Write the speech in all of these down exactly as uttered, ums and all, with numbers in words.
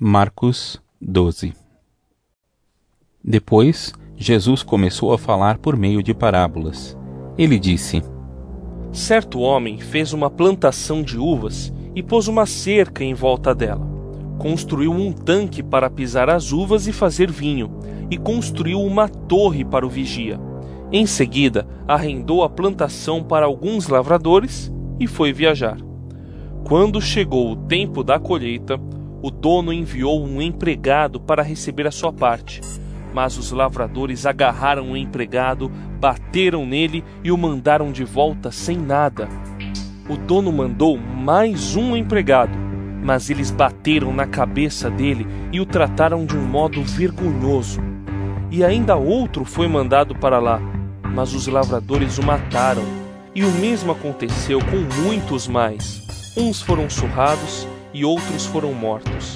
Marcos doze. Depois, Jesus começou a falar por meio de parábolas. Ele disse: Certo homem fez uma plantação de uvas e pôs uma cerca em volta dela. Construiu um tanque para pisar as uvas e fazer vinho, e construiu uma torre para o vigia. Em seguida, arrendou a plantação para alguns lavradores e foi viajar. Quando chegou o tempo da colheita, o dono enviou um empregado para receber a sua parte. Mas os lavradores agarraram o empregado, bateram nele e o mandaram de volta sem nada. O dono mandou mais um empregado, mas eles bateram na cabeça dele e o trataram de um modo vergonhoso. E ainda outro foi mandado para lá, mas os lavradores o mataram. E o mesmo aconteceu com muitos mais. Uns foram surrados e outros foram mortos.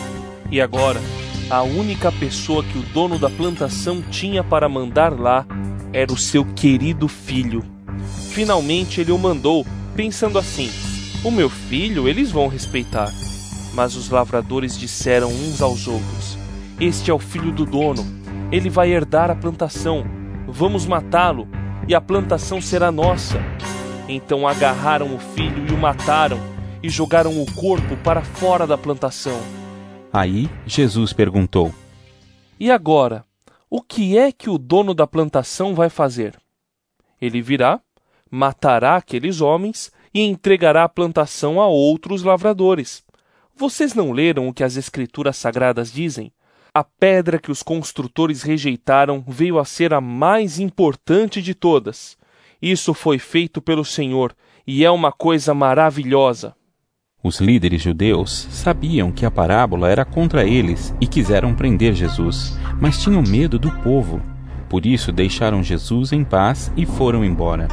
E agora, a única pessoa que o dono da plantação tinha para mandar lá era o seu querido filho. Finalmente ele o mandou, pensando assim: o meu filho eles vão respeitar. Mas os lavradores disseram uns aos outros: este é o filho do dono, ele vai herdar a plantação. Vamos matá-lo e a plantação será nossa. Então agarraram o filho e o mataram e jogaram o corpo para fora da plantação. Aí Jesus perguntou: E agora, o que é que o dono da plantação vai fazer? Ele virá, matará aqueles homens e entregará a plantação a outros lavradores. Vocês não leram o que as Escrituras Sagradas dizem? A pedra que os construtores rejeitaram veio a ser a mais importante de todas. Isso foi feito pelo Senhor e é uma coisa maravilhosa. Os líderes judeus sabiam que a parábola era contra eles e quiseram prender Jesus, mas tinham medo do povo. Por isso deixaram Jesus em paz e foram embora.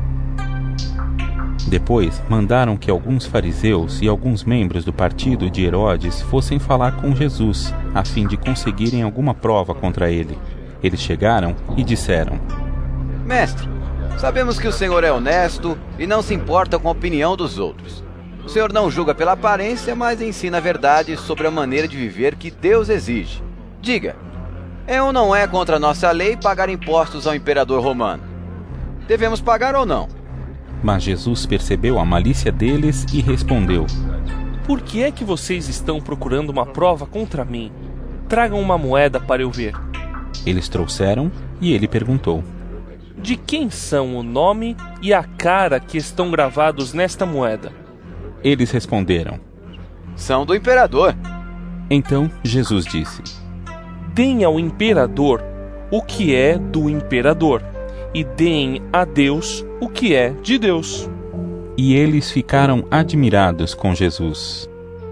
Depois mandaram que alguns fariseus e alguns membros do partido de Herodes fossem falar com Jesus, a fim de conseguirem alguma prova contra ele. Eles chegaram e disseram: Mestre, sabemos que o Senhor é honesto e não se importa com a opinião dos outros. O Senhor não julga pela aparência, mas ensina a verdade sobre a maneira de viver que Deus exige. Diga, é ou não é contra a nossa lei pagar impostos ao imperador romano? Devemos pagar ou não? Mas Jesus percebeu a malícia deles e respondeu: Por que é que vocês estão procurando uma prova contra mim? Tragam uma moeda para eu ver. Eles trouxeram e ele perguntou: De quem são o nome e a cara que estão gravados nesta moeda? Eles responderam: São do imperador. Então Jesus disse: Deem ao imperador o que é do imperador, e deem a Deus o que é de Deus. E eles ficaram admirados com Jesus.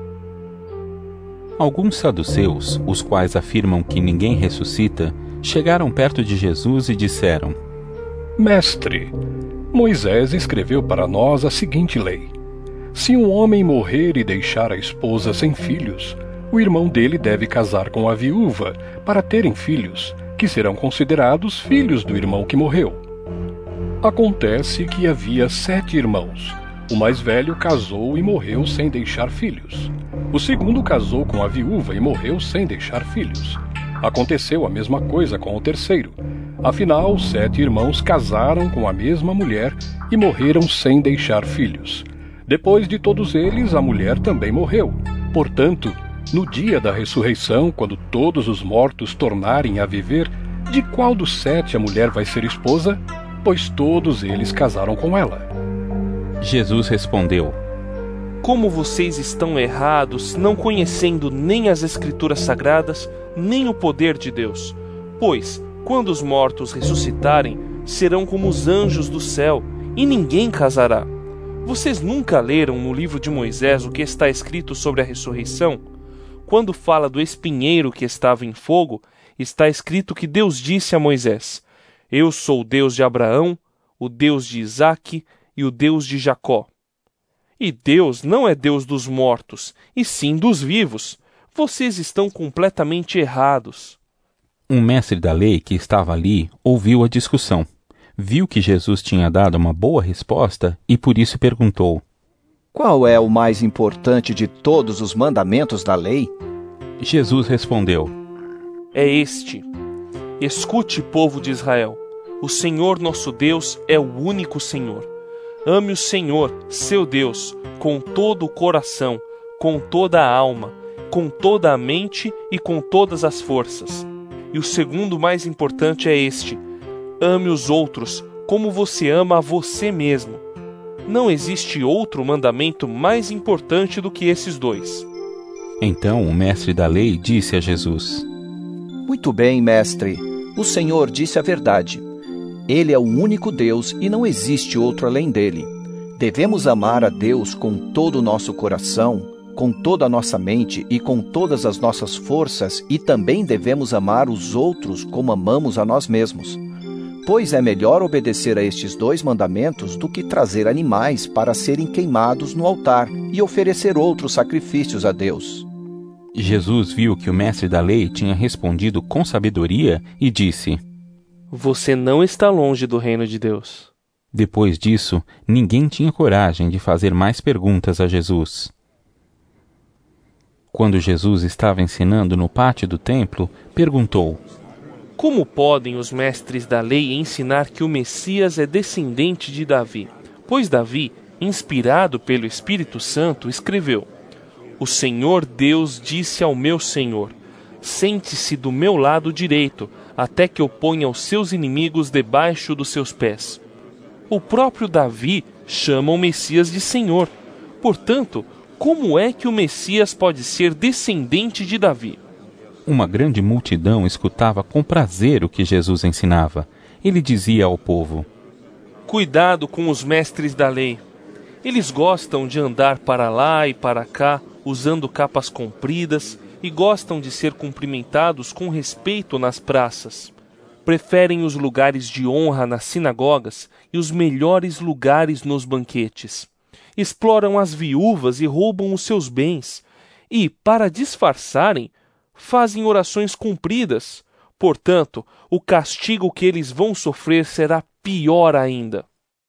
Alguns saduceus, os quais afirmam que ninguém ressuscita, chegaram perto de Jesus e disseram: Mestre, Moisés escreveu para nós a seguinte lei: se um homem morrer e deixar a esposa sem filhos, o irmão dele deve casar com a viúva para terem filhos, que serão considerados filhos do irmão que morreu. Acontece que havia sete irmãos. O mais velho casou e morreu sem deixar filhos. O segundo casou com a viúva e morreu sem deixar filhos. Aconteceu a mesma coisa com o terceiro. Afinal, os sete irmãos casaram com a mesma mulher e morreram sem deixar filhos. Depois de todos eles, a mulher também morreu. Portanto, no dia da ressurreição, quando todos os mortos tornarem a viver, de qual dos sete a mulher vai ser esposa? Pois todos eles casaram com ela. Jesus respondeu: Como vocês estão errados, não conhecendo nem as Escrituras Sagradas, nem o poder de Deus. Pois, quando os mortos ressuscitarem, serão como os anjos do céu, e ninguém casará. Vocês nunca leram no livro de Moisés o que está escrito sobre a ressurreição? Quando fala do espinheiro que estava em fogo, está escrito que Deus disse a Moisés: Eu sou o Deus de Abraão, o Deus de Isaque e o Deus de Jacó. E Deus não é Deus dos mortos, e sim dos vivos. Vocês estão completamente errados. Um mestre da lei que estava ali ouviu a discussão. Viu que Jesus tinha dado uma boa resposta e por isso perguntou: Qual é o mais importante de todos os mandamentos da lei? Jesus respondeu: É este. Escute, povo de Israel. O Senhor nosso Deus é o único Senhor. Ame o Senhor, seu Deus, com todo o coração, com toda a alma, com toda a mente e com todas as forças. E o segundo mais importante é este: ame os outros como você ama a você mesmo. Não existe outro mandamento mais importante do que esses dois. Então o mestre da lei disse a Jesus: Muito bem, mestre. O Senhor disse a verdade. Ele é o único Deus e não existe outro além dele. Devemos amar a Deus com todo o nosso coração, com toda a nossa mente e com todas as nossas forças, e também devemos amar os outros como amamos a nós mesmos. Pois é melhor obedecer a estes dois mandamentos do que trazer animais para serem queimados no altar e oferecer outros sacrifícios a Deus. Jesus viu que o mestre da lei tinha respondido com sabedoria e disse: Você não está longe do reino de Deus. Depois disso, ninguém tinha coragem de fazer mais perguntas a Jesus. Quando Jesus estava ensinando no pátio do templo, perguntou: Como podem os mestres da lei ensinar que o Messias é descendente de Davi? Pois Davi, inspirado pelo Espírito Santo, escreveu: O Senhor Deus disse ao meu Senhor: Sente-se do meu lado direito, até que eu ponha os seus inimigos debaixo dos seus pés. O próprio Davi chama o Messias de Senhor. Portanto, como é que o Messias pode ser descendente de Davi? Uma grande multidão escutava com prazer o que Jesus ensinava. Ele dizia ao povo: Cuidado com os mestres da lei. Eles gostam de andar para lá e para cá, usando capas compridas, e gostam de ser cumprimentados com respeito nas praças. Preferem os lugares de honra nas sinagogas e os melhores lugares nos banquetes. Exploram as viúvas e roubam os seus bens. E, para disfarçarem, fazem orações compridas. Portanto, o castigo que eles vão sofrer será pior ainda.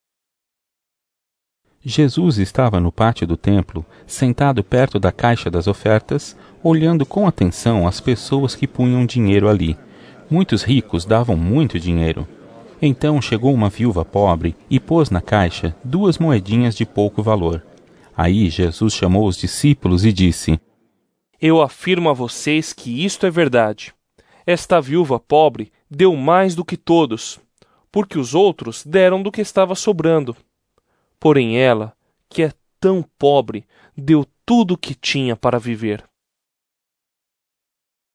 Jesus estava no pátio do templo, sentado perto da caixa das ofertas, olhando com atenção as pessoas que punham dinheiro ali. Muitos ricos davam muito dinheiro. Então chegou uma viúva pobre e pôs na caixa duas moedinhas de pouco valor. Aí Jesus chamou os discípulos e disse: Eu afirmo a vocês que isto é verdade. Esta viúva pobre deu mais do que todos, porque os outros deram do que estava sobrando. Porém ela, que é tão pobre, deu tudo o que tinha para viver.